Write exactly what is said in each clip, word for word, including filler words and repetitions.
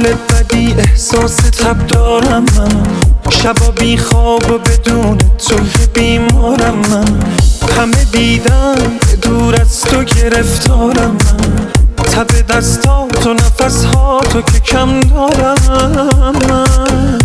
حال بدی احساس تب دارم من، شبا بی خواب و بدون توی بیمارم من. همه دیدن دور از تو گرفتارم من، تب دستات و نفسهاتو که کم دارم من.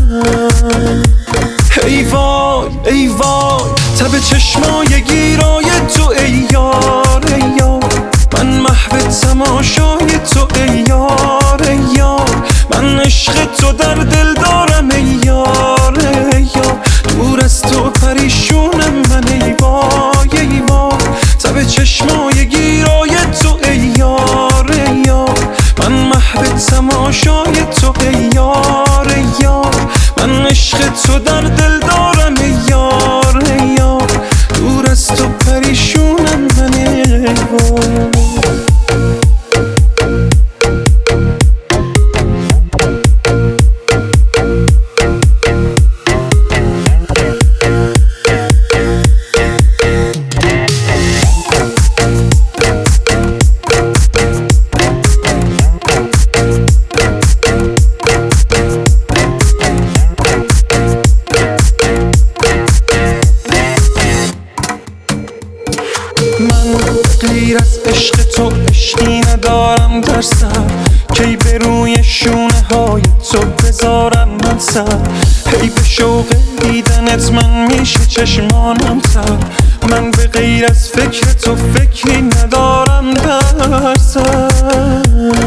ای وای ای وای تب چشمای گیرای تو ای یار ای یار، من محو تماشای تو ای یار ای یار، من عشق تو در دل دارم ای یار ای یار، دور از تو پریشونم من ای وای ای وای، تب چشمای گیرای تو ای یار ای یار، من محو تماشای تو ای یار ای یار، من عشق تو در دل دارم ای یار ای یار، دور از تو پریشونم من ای وای. من غیر از عشق تو عشقی ندارم در سر، کی به روی شونه های تو بذارم من سر، هی به شوق دیدنت من میشه چشمانم تر، من به غیر از فکر تو فکری ندارم در سر.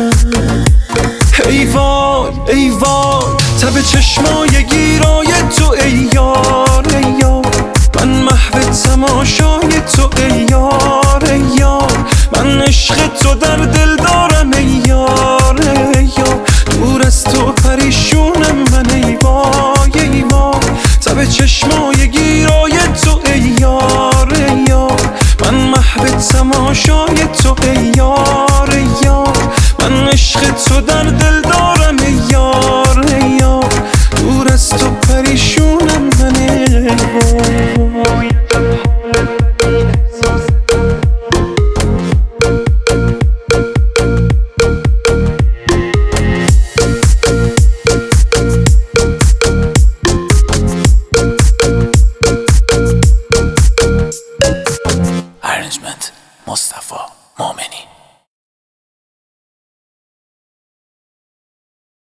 ای وای ای وای تب چشمای گیرای تو ای یار ای یار، من محو تماشای تو ای یار ای یار، من عشق تو در دل دارم ای یار ای یار، دور از تو پریشونم من ای وای ای وای، تب چشمای گیرای تو ای یار ای یار، من محو تماشای تو ای یار ای یار، من عشق تو در دل دارم ای یار.